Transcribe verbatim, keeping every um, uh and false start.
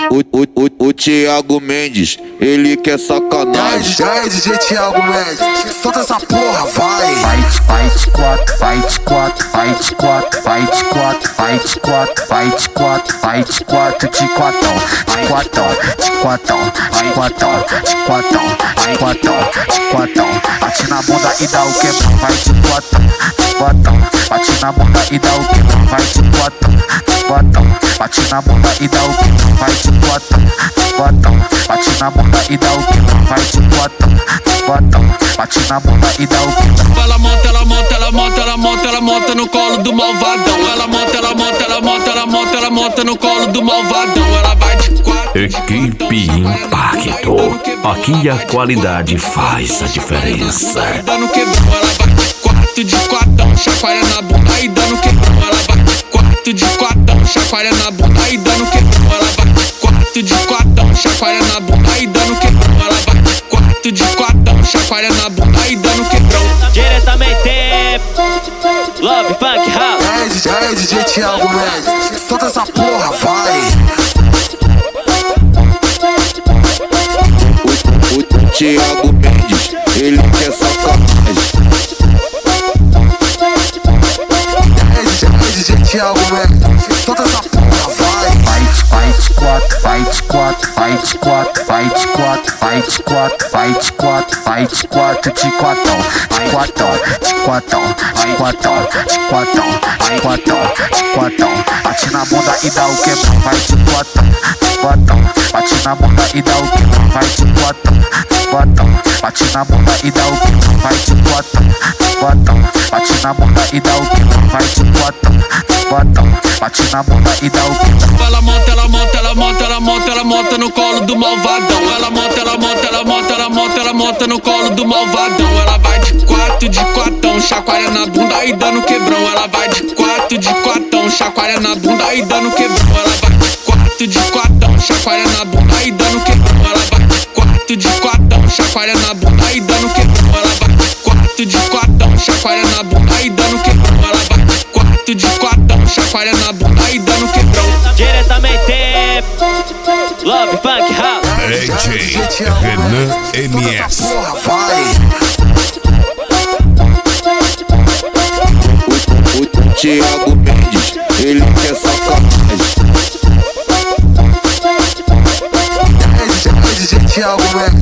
O, o, o, o Thiago Mendes, ele quer sacanagem. E aí, D J Thiago Mendes, solta essa porra, vai. Fight, fight, quatro, fight, quatro, fight, quatro, fight, quatro, fight, quatro, fight, quatro, fight, quatro, de quatão, de quatão, de quatão, de quatão, de quatão, de quatão, de quatão. Bate na bunda e dá o quebrão, vai de quatão, de quatão. Bate na bunda e dá o quebrão, vai de quatão, de quatão. Bate na bunda e dá o quebrão, vai de quatão, de quatão. Bate na bunda e dá o quebrão, vai de quatão, de quatão. Bate na bunda e dá o quebrão. Ela monta, ela monta, ela monta, ela monta, ela monta no colo do malvadão. Ela monta, ela monta, ela monta, ela monta, ela monta no colo do malvadão. Ela vai de quatro. Equipe Impacto. Aqui a qualidade faz a diferença. Dando quebrão, ela vai de quatro, de quatão, chacoalha na bunda e dando quebrão. Ela vai de quatro, de quatão, chacoalha na bunda e dando quebrão. Ela vai de quatro, de quatão, chacoalha na bunda e dando quebrão. Ela vai de quatro, de quatão, chacoalha na bunda e dando quebrão. Diretamente Love Funk House. E aí, D J Thiago Mendes, solta essa porra, vai. O, o, o Thiago Mendes, ele quer sacanagem. E aí, D J Thiago Mendes, solta essa porra, vai. Fight, fight, quatro, fight, quatro, fight, quatro, fight, quatro, fight, quatro, fight, quatro, fight, quatro, de quatão, de quatão, de quatão, de quatão, de quatão, de quatão, de quatão. Bate na bunda e dá o quebrão, vai de quatão, de quatão. Bate na bunda e dá o quebrão, vai de quatão, de quatão. Bate na bunda e dá o quebrão, vai de quatão, de quatão. Bate na bunda e dá o quebrão, vai de quatão, de quatão. Bate na bunda e dá o quebrão. Ela monta, ela monta, ela monta, ela monta, ela monta no colo do malvadão. Ela monta, ela monta, ela monta, ela monta, ela monta no colo do malvadão. Ela vai de quatro, de quatão, chacoalha na bunda e dando quebrão. Ela vai de quatro, de quatão, chacoalha na bunda e dando quebrão. Ela vai de quatro, de quatão, chacoalha na bunda e dando quebrão. Ela vai de quatro, de quatão, chacoalha na bunda e dando quebrão. Ela vai de quatro, de quatão, chacoalha na bunda e dando quebrão. Ela vai de quatro, de quatão, chacoalha na bunda e dando quebrão. Diretamente Love Funk House. D J Renan M S. Porra, vai. O, o, o Thiago Mendes, ele quer sacanagem. E aí, D J Thiago Mendes,